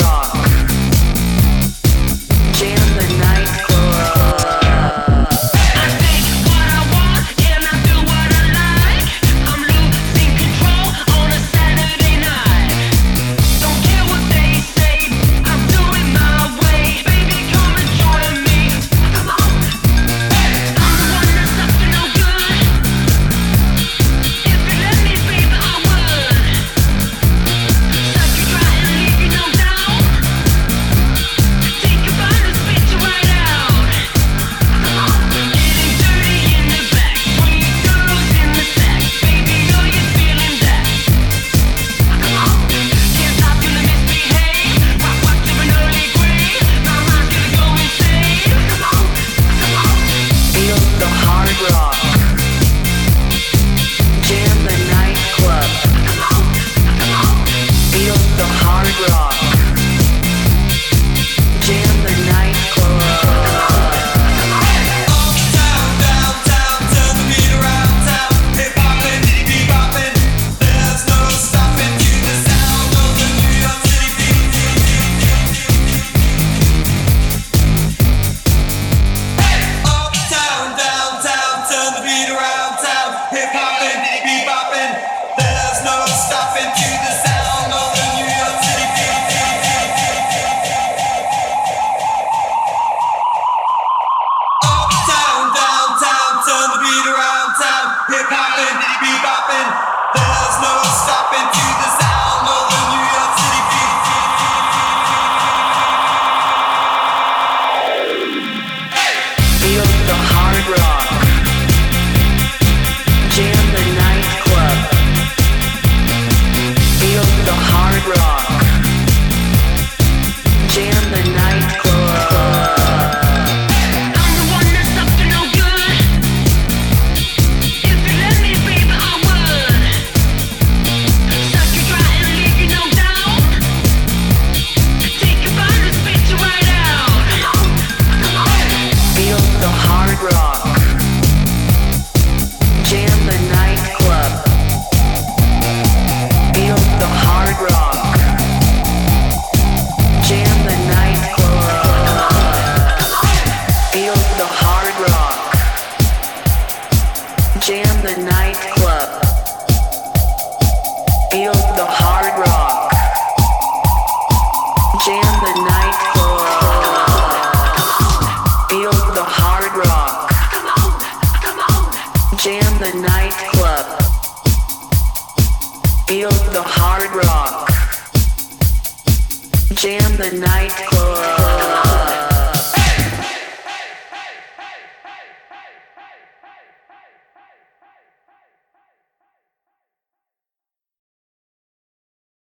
rock. Jam the nightclub. I think what I want and I do what I like. I'm losing control on a Saturday night. Don't care what they say, I'm doing my way. Baby, come and join me. Come on. I'm the one that's up to no good. If you let me, baby, I would. Suck you dry and leave you no doubt. Take a bite and spit you right out. Getting dirty in the back, sweet girls in the sack. Baby, know you're feeling that. Can't stop till I misbehave. Rock watch of an early grave. My mind's gonna go insane. Feel the hard rock. Jam the nightclub. Feel the hard rock. Jam the nightclub. Uptown, downtown, turn the beat around town. Hip hoppin', beboppin', there's no stopping to the sound of the New York City beat. Uptown, downtown, turn the beat around town. Hip hoppin', beboppin', there's no stopping to the sound of the New York City beat. Uptown, downtown, turn the beat around town. Hip hoppin', beboppin', there's no stopping to the sound of the New York City beat. Feel the hard rock. Jam the nightclub. Feel the hard rock. Jam the nightclub. I'm the one that's up to no good. If you let me, baby, I would. Suck you dry and leave you no doubt. Take a bite and spit you right out. Feel the hard rock. Jam the nightclub. Feel the hard rock. Jam the nightclub. Feel the hard rock. Jam the nightclub. Feel the hard rock. Jam the nightclub. Feel the hard rock. Jam the nightclub. Feel the hard rock. Jam the nightclub.